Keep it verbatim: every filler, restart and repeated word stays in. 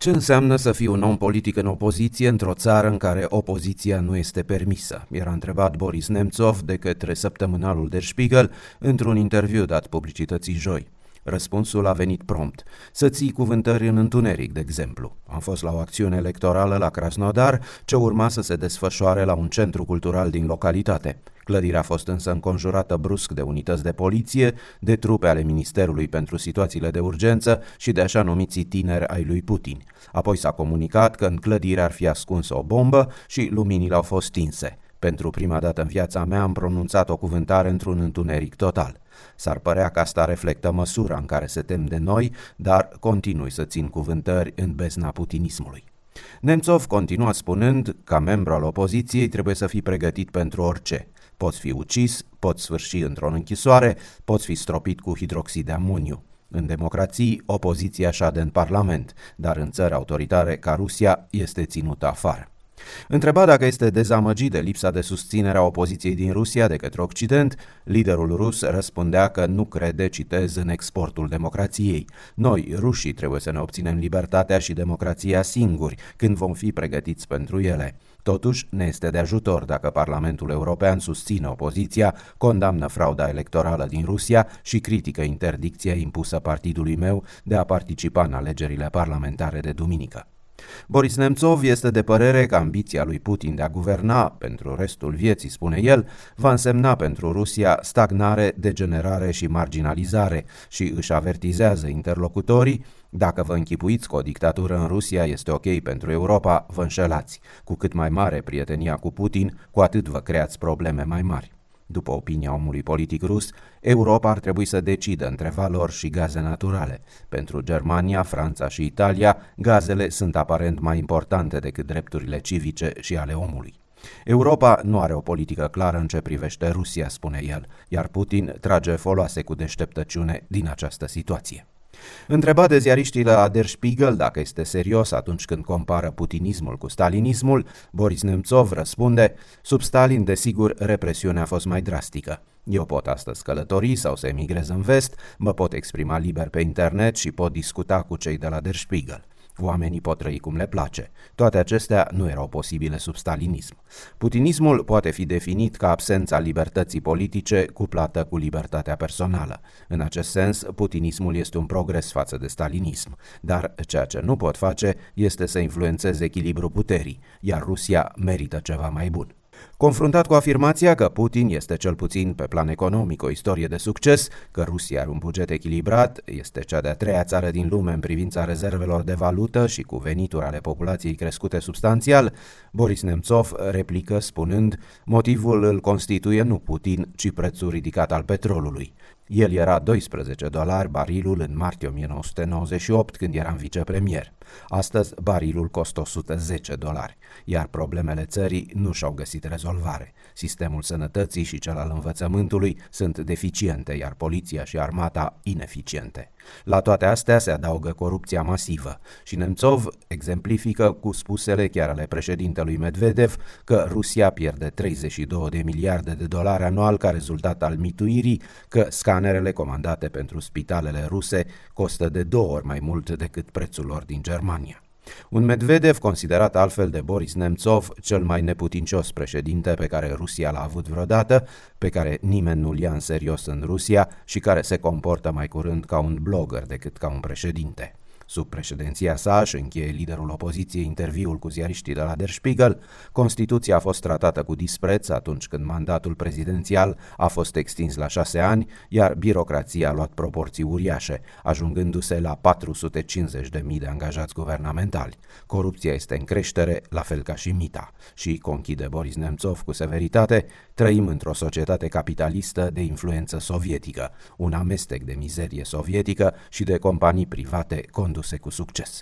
Ce înseamnă să fii un om politic în opoziție într-o țară în care opoziția nu este permisă? Era întrebat Boris Nemțov de către săptămânalul Der Spiegel într-un interviu dat publicității joi. Răspunsul a venit prompt. Să ții cuvântări în întuneric, de exemplu. Am fost la o acțiune electorală la Krasnodar, ce urma să se desfășoare la un centru cultural din localitate. Clădirea a fost însă înconjurată brusc de unități de poliție, de trupe ale Ministerului pentru Situațiile de Urgență și de așa numiții tineri ai lui Putin. Apoi s-a comunicat că în clădire ar fi ascuns o bombă și luminile au fost stinse. Pentru prima dată în viața mea am pronunțat o cuvântare într-un întuneric total. S-ar părea că asta reflectă măsura în care se tem de noi, dar continui să țin cuvântări în bezna putinismului. Nemțov continua spunând, ca membru al opoziției trebuie să fii pregătit pentru orice. Poți fi ucis, poți sfârși într-o închisoare, poți fi stropit cu hidroxid de amoniu. În democrații, opoziția șade în parlament, dar în țări autoritare ca Rusia este ținută afară. Întrebat dacă este dezamăgit de lipsa de susținere a opoziției din Rusia de către Occident, liderul rus răspundea că nu crede, citez, în exportul democrației. Noi, rușii, trebuie să ne obținem libertatea și democrația singuri, când vom fi pregătiți pentru ele. Totuși, ne este de ajutor dacă Parlamentul European susține opoziția, condamnă frauda electorală din Rusia și critică interdicția impusă partidului meu de a participa în alegerile parlamentare de duminică. Boris Nemțov este de părere că ambiția lui Putin de a guverna pentru restul vieții, spune el, va însemna pentru Rusia stagnare, degenerare și marginalizare și își avertizează interlocutorii: dacă vă închipuiți că o dictatură în Rusia este ok pentru Europa, vă înșelați. Cu cât mai mare prietenia cu Putin, cu atât vă creați probleme mai mari. După opinia omului politic rus, Europa ar trebui să decidă între valori și gaze naturale. Pentru Germania, Franța și Italia, gazele sunt aparent mai importante decât drepturile civice și ale omului. Europa nu are o politică clară în ce privește Rusia, spune el, iar Putin trage foloase cu deșteptăciune din această situație. Întrebat de ziariștii la Der Spiegel dacă este serios atunci când compară putinismul cu stalinismul, Boris Nemțov răspunde: sub Stalin, desigur, represiunea a fost mai drastică. Eu pot astăzi călători sau să emigrez în vest, mă pot exprima liber pe internet și pot discuta cu cei de la Der Spiegel. Oamenii pot trăi cum le place. Toate acestea nu erau posibile sub stalinism. Putinismul poate fi definit ca absența libertății politice cuplată cu libertatea personală. În acest sens, putinismul este un progres față de stalinism, dar ceea ce nu pot face este să influențeze echilibrul puterii, iar Rusia merită ceva mai bun. Confruntat cu afirmația că Putin este cel puțin pe plan economic o istorie de succes, că Rusia are un buget echilibrat, este cea de-a treia țară din lume în privința rezervelor de valută și cu venituri ale populației crescute substanțial, Boris Nemțov replică spunând: motivul îl constituie nu Putin, ci prețul ridicat al petrolului. El era doisprezece dolari barilul în martie o mie nouă sute nouăzeci și opt, când eram vicepremier. Astăzi barilul costă o sută zece dolari, iar problemele țării nu și-au găsit rezolvare. Sistemul sănătății și cel al învățământului sunt deficiente, iar poliția și armata ineficiente. La toate astea se adaugă corupția masivă și Nemțov exemplifică cu spusele chiar ale președintelui Medvedev că Rusia pierde treizeci și două de miliarde de dolari anual ca rezultat al mituirii, că scanerele comandate pentru spitalele ruse costă de două ori mai mult decât prețul lor din Germania. Un Medvedev considerat altfel de Boris Nemțov cel mai neputincios președinte pe care Rusia l-a avut vreodată, pe care nimeni nu-l ia în serios în Rusia și care se comportă mai curând ca un blogger decât ca un președinte. Sub președinția sa, își încheie liderul opoziției interviul cu ziariștii de la Der Spiegel, Constituția a fost tratată cu dispreț atunci când mandatul prezidențial a fost extins la șase ani, iar birocrația a luat proporții uriașe, ajungându-se la patru sute cincizeci de mii de angajați guvernamentali. Corupția este în creștere, la fel ca și mita. Și, conchide Boris Nemțov cu severitate, trăim într-o societate capitalistă de influență sovietică, un amestec de mizerie sovietică și de companii private conduse cu succes.